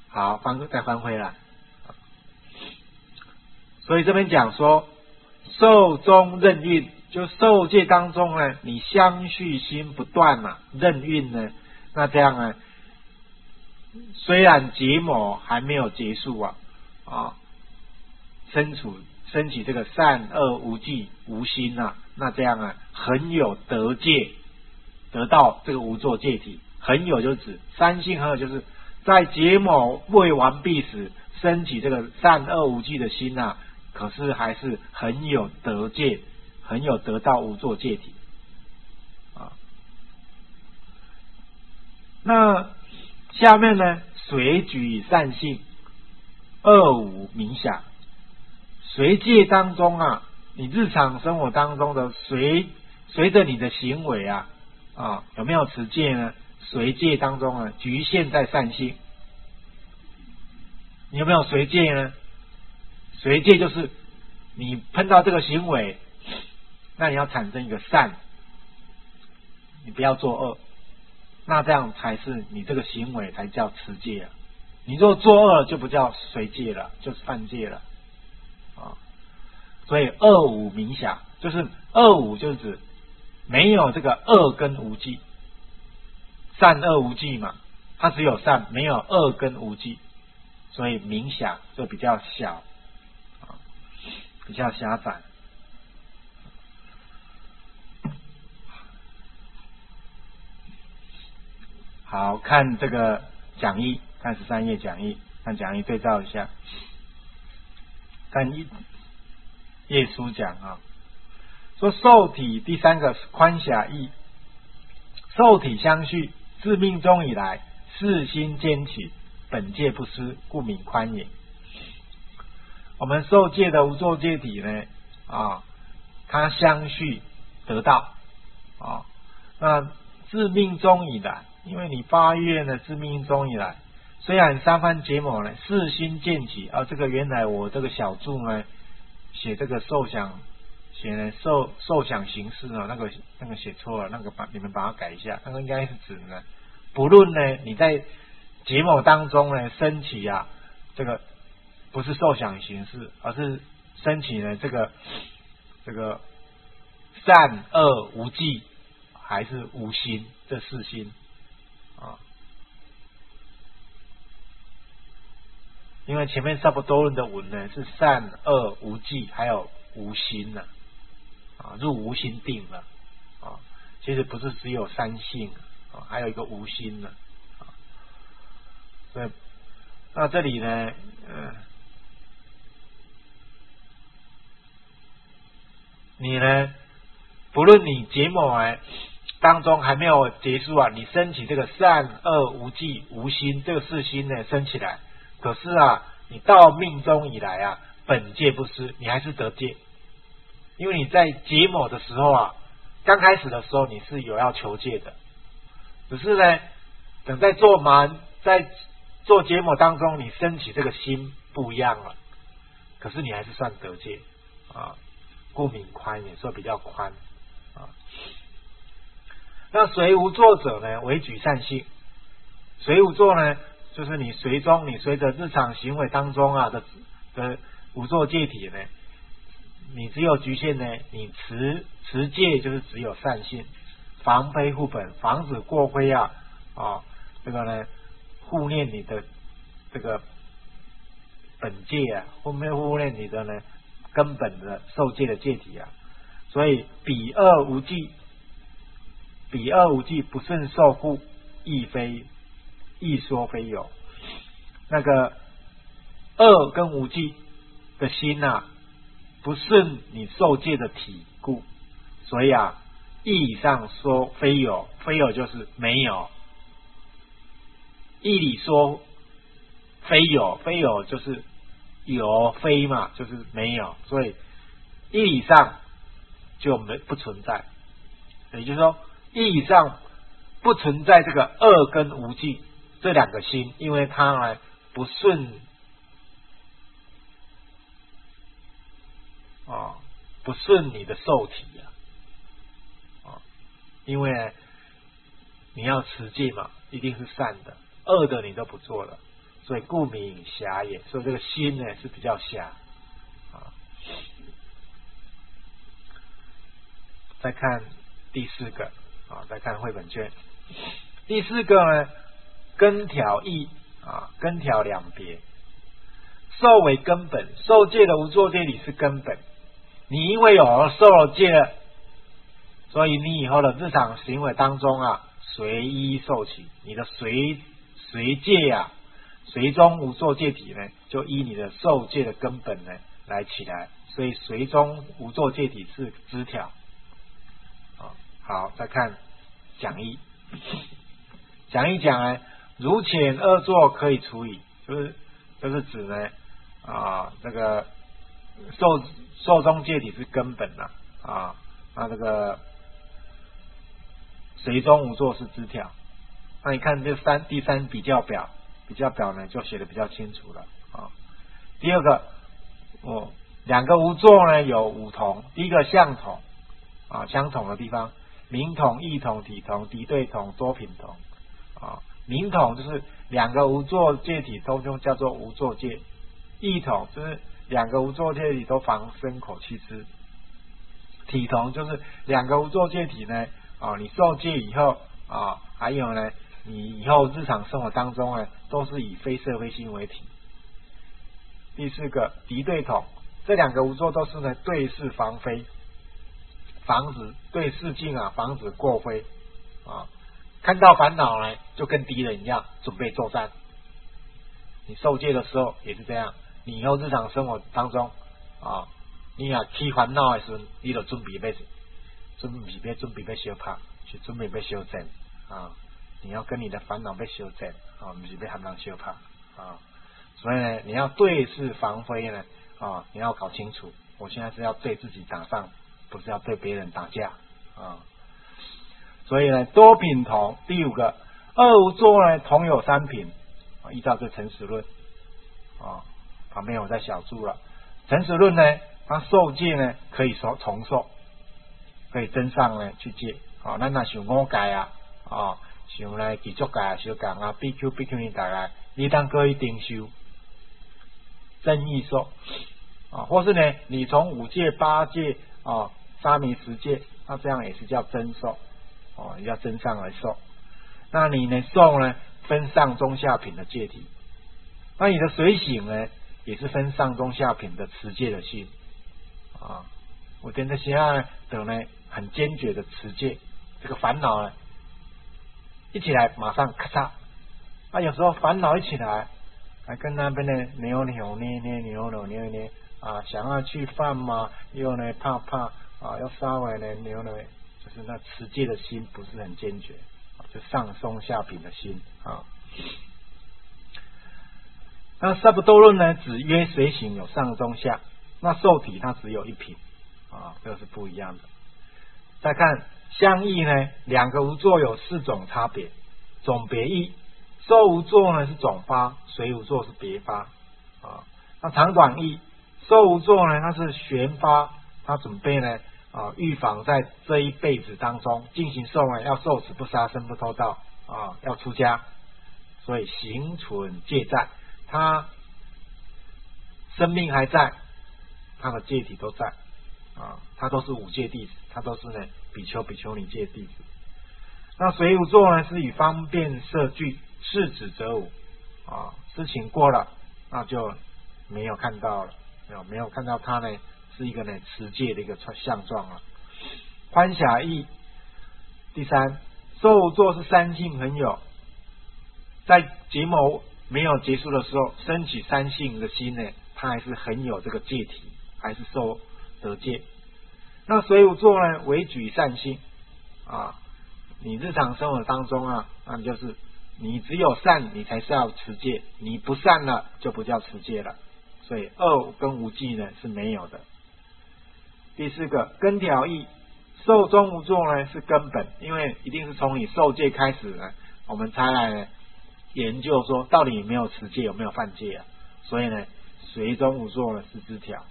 好，再翻回来。所以这边讲说，受中任运，就受戒当中呢，你相续心不断嘛，任运呢，那这样呢，虽然结魔还没有结束升起这个善恶无记无心那这样很有得戒，得到这个无作戒体。很有就指三性很有，就是在结魔未完毕时升起这个善恶无记的心可是还是很有得戒，很有得到无作戒体那下面呢，随举善性二五冥想。随戒当中你日常生活当中的随着你的行为有没有持戒呢？随戒当中局限在善性。你有没有随戒呢？随戒就是你碰到这个行为，那你要产生一个善，你不要做恶，那这样才是你这个行为才叫持戒你若做恶就不叫随戒了，就是犯戒了所以二五冥想，就是二五就是指没有这个恶跟无记，善恶无记嘛，它只有善没有恶跟无记，所以冥想就比较小比较狭窄。好，看这个讲义，看13页讲义，看讲义对照一下，看页书讲说受体第三个宽狭义，受体相续，自命中以来，世心坚起，本戒不失，故名宽也。我们受戒的无作戒体呢它相续得到那自命中以来，因为你发愿呢，自命中以来，虽然三番结魔呢，世心渐起这个原来我这个小注呢写这个受想行识那个写错了，你们把它改一下，那个应该是指呢，不论呢你在结魔当中呢升起这个不是受想行识，而是升起呢这个善恶无记还是无心，这四心因为前面萨婆多论的文呢是善恶无记还有无心入无心定了其实不是只有三性还有一个无心呢所以那这里呢你呢不论你结魔当中还没有结束你升起这个善恶无记无心这个四心呢升起来，可是你到命中以来本戒不失，你还是得戒。因为你在结魔的时候刚开始的时候你是有要求戒的，只是呢等在做结魔当中你升起这个心不一样了，可是你还是算得戒故名宽也，说比较宽那随无作者呢为举善性，随无作呢就是你随着日常行为当中的无作戒体呢，你只有局限呢，你持戒就是只有善性，防非护本，防止过非这个呢护念你的这个本戒护念你的呢根本的受戒的戒体所以彼恶无记不顺受护，亦说非有。那个恶跟无记的心不顺你受戒的体故，所以义理上说非有，非有就是没有，义理说非有，非有就是有，非嘛就是没有，所以义理上就不存在。也就是说义理上不存在这个恶跟无记这两个心，因为它不顺不顺你的受体因为你要持戒嘛，一定是善的，恶的你都不做了， 所以故名狭也。所以这个心呢是比较狭啊。再看第4个啊，再看绘本卷。第4个呢，根条义啊，根条两别。受为根本，受戒的无作戒体是根本。你因为有了受了戒了，所以你以后的日常行为当中啊，随依受起。你的随戒啊，随中无作戒体呢，就依你的受戒的根本呢来起来。所以随中无作戒体是枝条。好，再看讲义。讲义讲呢，如前恶作可以除矣，就是指呢这个受中戒体是根本了啊，那这个随中无作是枝条。那你看这第三比较表呢就写的比较清楚了啊。第2个两个无作呢有5同，第一个相同啊，相同的地方，名同、异同、体同、敌对同、多品同啊。名同就是两个无作戒体通通叫做无作戒，异同就是两个无作戒体都防身口气之，体同就是两个无作戒体呢你受戒以后还有呢你以后日常生活当中呢都是以非色非心为体。第4个敌对同，这两个无作都是呢对事防非，防止对事境防止过非看到烦恼呢就跟敌人一样准备作战。你受戒的时候也是这样，你以后日常生活当中你起烦恼的时候，你就准备要相拍，是准备要相战你要跟你的烦恼要相战不是要和人相拍所以呢，你要对事防非呢你要搞清楚，我现在是要对自己打仗，不是要对别人打架所以呢，多品同。第5个恶无作呢，同有3品依照这诚实论旁边我在小注了。诚实论呢，它受戒呢可以重受，可以增上呢去戒咱若想5戒想呢几足戒小讲BQ 你大概你当可以定修增益受或是呢你从5戒8戒沙弥10戒，那这样也是叫增受也叫增上来受。那你呢受呢分上中下品的戒体，那你的随行呢也是分上中下品的持戒的心我跟着现在等呢很坚决的持戒，这个烦恼呢一起来马上咔嚓有时候烦恼一起来还跟那边呢扭扭捏捏想要去犯嘛，又呢怕要稍微呢扭扭，就是那持戒的心不是很坚决就上中下品的心那萨不多论呢只约随行有上中下，那受体它只有1品这个是不一样的。再看相异呢，两个无作有4种差别，总别异。受无作呢是总发，随无作是别发那长短异，受无作呢它是旋发，它准备呢预防在这一辈子当中进行受呢要受持不杀生不偷盗要出家，所以行存戒在，他生命还在，他的戒体都在他都是5戒弟子，他都是呢比丘比丘尼戒弟子。那随无作呢是以方便摄具，是指则无事情过了那就没有看到了，没有看到他呢是一个呢持戒的一个相状了。宽狭义。第3，受无作是3性很有，在结谋没有结束的时候升起3性的心呢，他还是很有这个戒体，还是受得戒。那随无作呢为举善性你日常生活当中那就是你只有善你才是要持戒，你不善了就不叫持戒了，所以恶跟无忌呢是没有的。第4个根条义，受中无作呢是根本，因为一定是从你受戒开始呢我们才来呢研究说到底有没有持戒有没有犯戒所以呢随中无作呢是枝条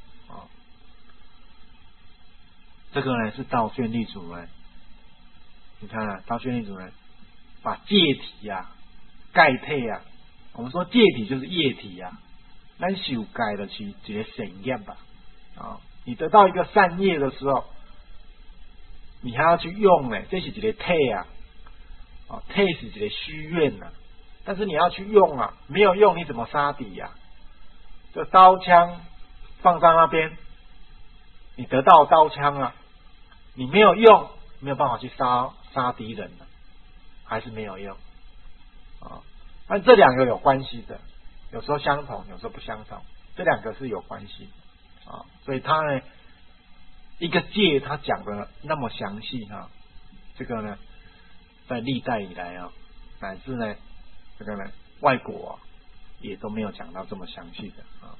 这个呢是道宣立主呢，你看道宣立主呢把戒体盖配我们说戒体就是业体啊，咱受戒的是一个善业吧。你得到一个善业的时候，你还要去用呢，这是一个体啊，体是一个虚愿啊，但是你要去用啊，没有用你怎么杀敌呀？这刀枪放在那边，你得到刀枪啊，你没有用，没有办法去杀敌人了，还是没有用啊。但这两个有关系的，有时候相同，有时候不相同，这两个是有关系啊。所以他呢，一个戒他讲的那么详细哈，这个呢，在历代以来啊，乃至呢这个呢外国也都没有讲到这么详细的啊。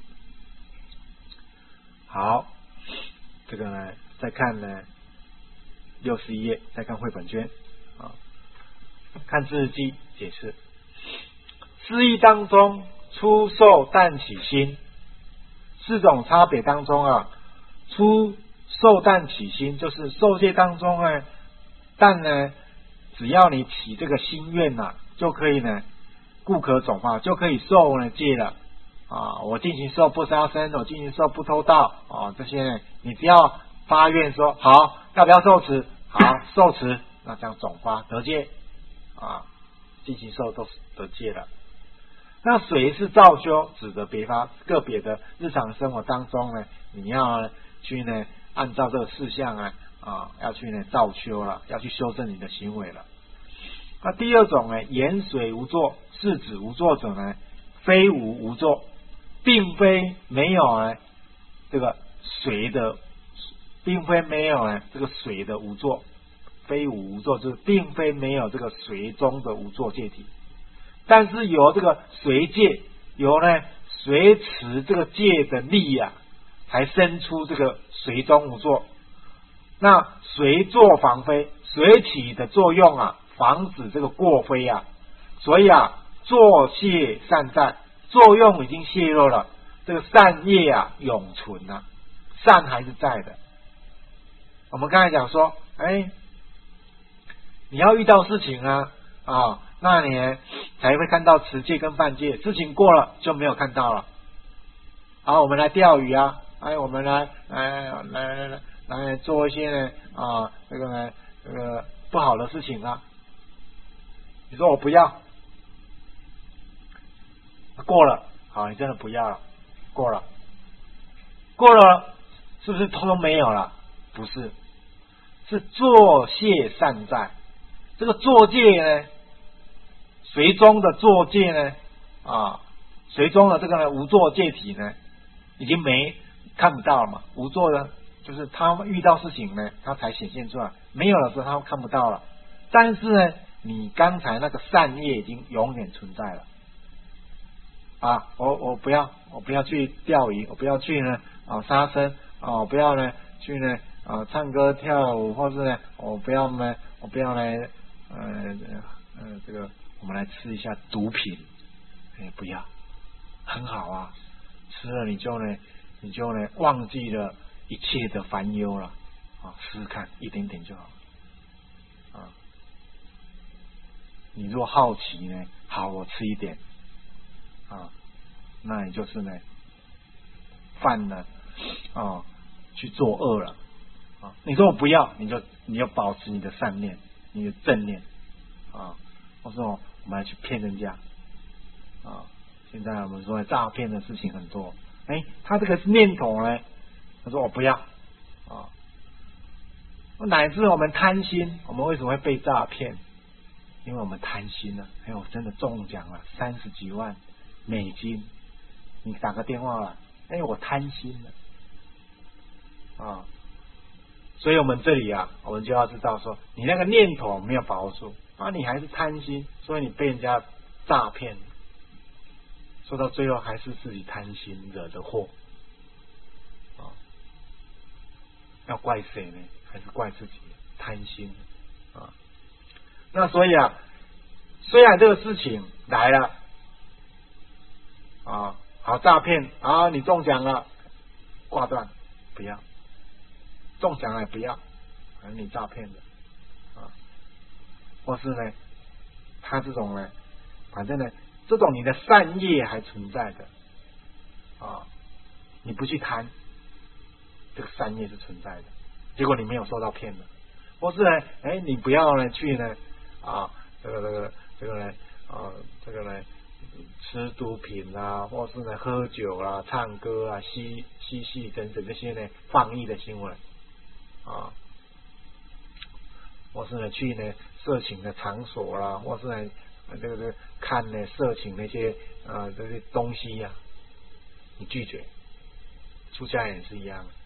好，这个呢再看呢61页，再看绘本卷啊，看字记解释。释义当中初受但起心，四种差别当中啊，初受但起心就是受戒当中呢，但呢只要你起这个心愿啊，就可以呢故可种化，就可以受呢戒了啊。我进行受不杀生，我进行受不偷盗啊，这些呢你只要发愿说好，要不要受持？好，受持，那这样种花得戒啊，进行受都得戒了。那谁是造修？指的个别的日常生活当中呢，你要呢去呢按照这个事项要去呢造修了，要去修正你的行为了。那第二种呢，言水无作，是指无作者呢，非无作，并非没有呢这个水的，并非没有呢这个水的无作，非无作就是并非没有这个水中的无作戒体。但是由这个随戒，由呢随持这个戒的力啊，才生出这个随中无作。那随作防非，随起的作用啊，防止这个过非啊。所以啊，作泄善在，作用已经泄露了，这个善业啊永存啊，善还是在的。我们刚才讲说，你要遇到事情啊，那你才会看到持戒跟犯戒，事情过了就没有看到了。好，我们来钓鱼啊，我们来做一些呢这个不好的事情啊。你说我不要，过了，好，你真的不要了，过了，是不是通通没有了？不是，是作谢善在。这个作戒呢，随中的作戒呢，随中的这个呢无作戒体呢，已经看不到了嘛。无作的，就是他遇到事情呢，他才显现出来；没有的时候，他看不到了。但是呢，你刚才那个善业已经永远存在了。我不要去钓鱼，我不要去呢杀生我不要呢去呢唱歌跳舞，或是呢我不要呢这个我们来吃一下毒品，不要，很好啊，吃了你就呢忘记了一切的烦忧了试试看，一点点就好你若好奇呢，好，我吃一点那你就是呢犯了去作恶了你说我不要，你就保持你的善念，你的正念或者我们来去骗人家现在我们说诈骗的事情很多，他这个念头呢，他说我不要乃至我们贪心，我们为什么会被诈骗？因为我们贪心了，真的中奖了30几万美金，你打个电话了，我贪心了所以我们这里我们就要知道说，你那个念头没有把握住你还是贪心，所以你被人家诈骗，说到最后还是自己贪心惹的祸要怪谁呢？还是怪自己贪心那所以虽然这个事情来了好诈骗你中奖了，挂断，不要中奖了，不要，你诈骗的或是呢他这种呢反正呢这种你的善业还存在的啊，你不去贪，这个善业是存在的，结果你没有受到骗了，或是呢，你不要呢去呢这个呢吃毒品啊，或是呢喝酒啊、唱歌啊、嬉戏等等这些呢放逸的行为啊，或是呢去呢色情的场所啦，或是呢这个看呢色情那些这些东西呀，你拒绝，出家人也是一样的。